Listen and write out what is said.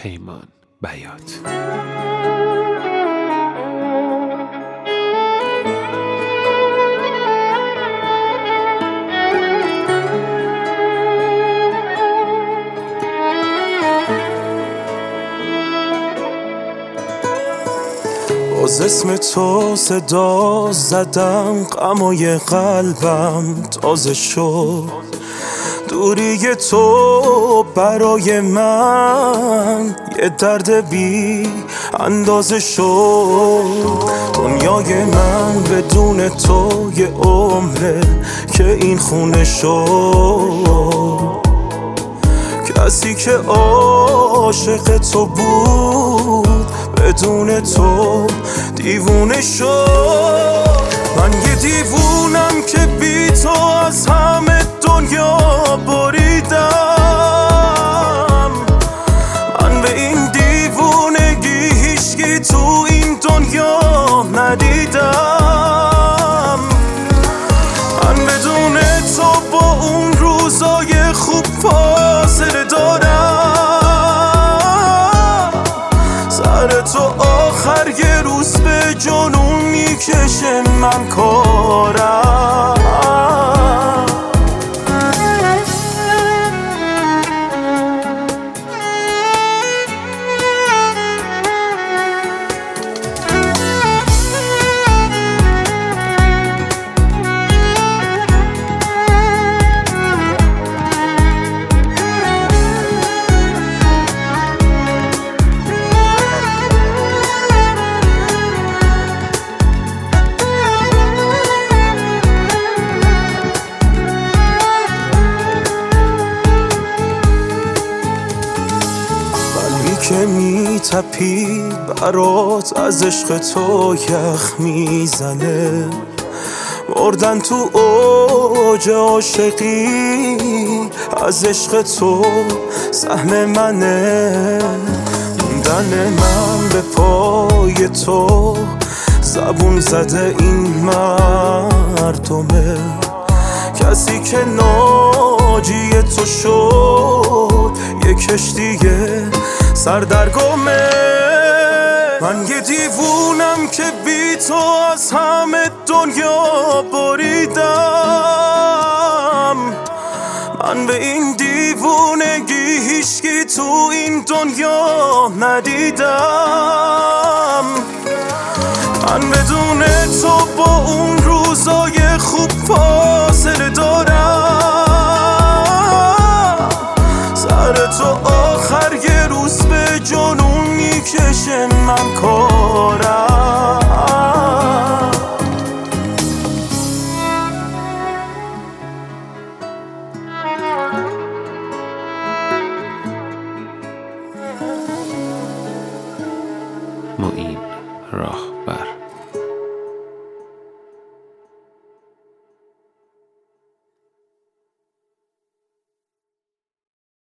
پیمان بیات. باز اسم تو صدا زدم، غمای قلبم تازه شد. دوری تو برای من یه درد بی اندازه شد. دنیای من بدون تو یه عمره که این خونه شد. کسی که عاشق تو بود بدون تو دیوونه شد. من یه دیوونم که بی تو از همه دنیا بریدم. من به این دیوونگی هیچکی تو این دنیا ندیدم. من بدون تو با اون روزای خوب فاصله دارم. سر تو آخر یه روز به جنون میکشه من کارم. که میتپید برات از عشق تو یخ میزنه. مردن تو اوج عاشقی از عشق تو سهم منه. موندن من به پای تو زبون زده این مردمه. کسی که ناجی تو شد یه کشتیه سردرگمه. من یه دیوونم که بی تو از همه دنیا بریدم. من به این دیوونگی هیچکی تو این دنیا ندیدم. من بدون تو با اون روزای خوب فاصله دارم.